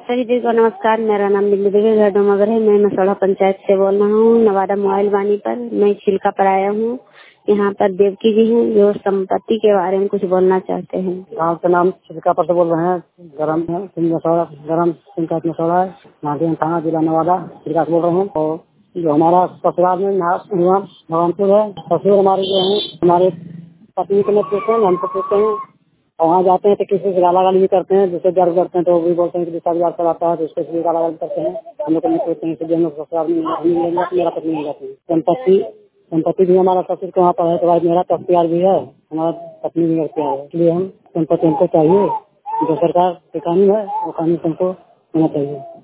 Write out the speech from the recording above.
सभी जी को नमस्कार। मेरा नाम बिंदु देवी घाटोमगर है। मैं मसौढ़ा पंचायत से बोल रहा हूँ। नवादा मोबाइल वाणी पर मैं छिलका पर आया हूँ। यहाँ पर देवकी जी हैं जो संपत्ति के बारे में कुछ बोलना चाहते हैं। गाँव का नाम छिलका पर से बोल रहे हैं। गरम पंचायत मसौढ़ा है, नादिया थाना, जिला नवादा, छिलका से बोल रहे हैं। और जो हमारा ससुराल में भगवानपुर है, ससुर हमारे जो है हमारे पत्नी के लिए पूछते हैं, हमको पूछते हैं। और वहाँ जाते हैं तो किसी से गाला-गाली भी करते हैं, जिससे गर्व करते हैं तो वो भी बोलते हैं कि दूसरा बार चलाता है तो उसको भी गाला-गाली करते हैं। हम लोग नहीं पूछते हैं, इसलिए हम लोग ससुराल में मेरा पत्नी नहीं जाती है। संपत्ति भी हमारा ससुर के वहाँ पर है, तो भाई मेरा तख्तियार भी है, हमारा पत्नी भी अख्तियार है, इसलिए हम संपत्ति हमको चाहिए। जो सरकार के कानून है वो कानून हमको होना चाहिए।